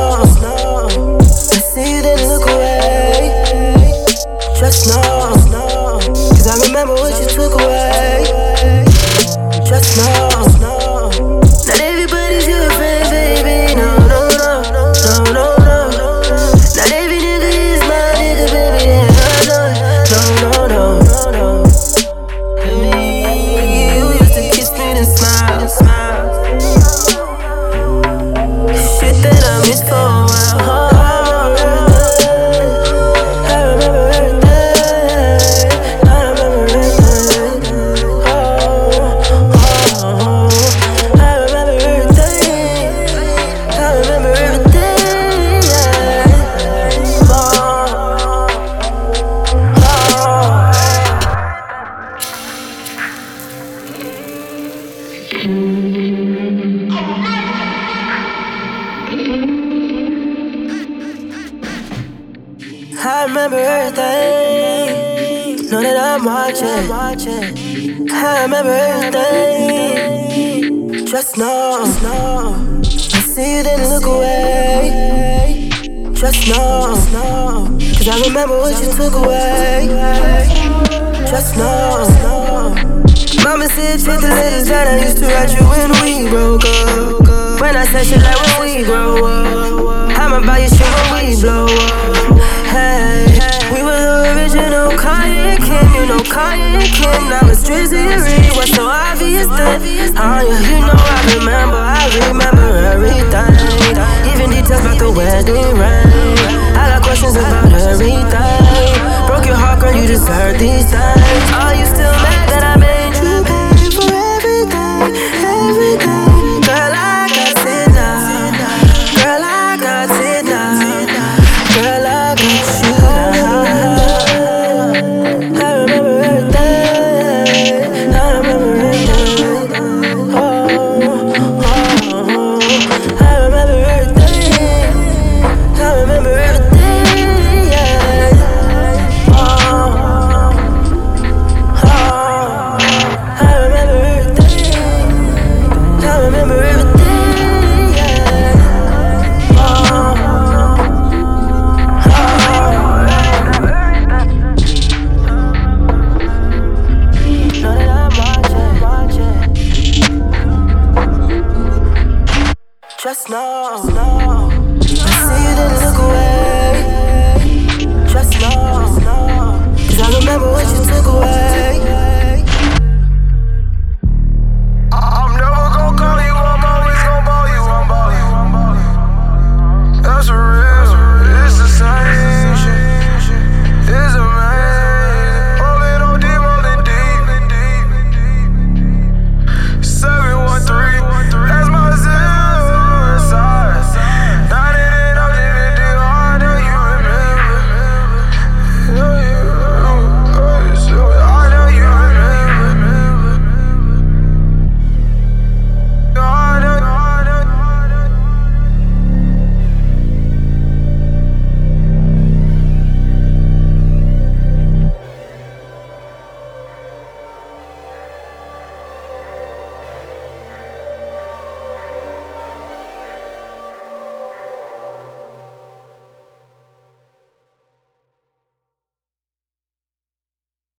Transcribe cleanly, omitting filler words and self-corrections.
know. I see you then look away. Just know. Cause I remember what you took away. Just know. Not everybody's your friend, baby. No. Not every nigga is my nigga, baby. Yeah, no. Hey, you used to kiss me and smile. Shit that I missed for a while. I remember everything. I remember everything. I remember everything. Yeah. I remember everything. Know that I'm watching. I remember everything. Just know. I see you then look away. Just know. Cause I remember what you took away. Just know. Mama said check the letters that I used to write you when we broke up. When I said shit like when we grow up, I'ma buy you shit when we blow up. Hey, we were the original Kanye and Kim. You know Kanye and Kim. Now it's Drizzy and Reed. What's so obvious that you know I remember everything.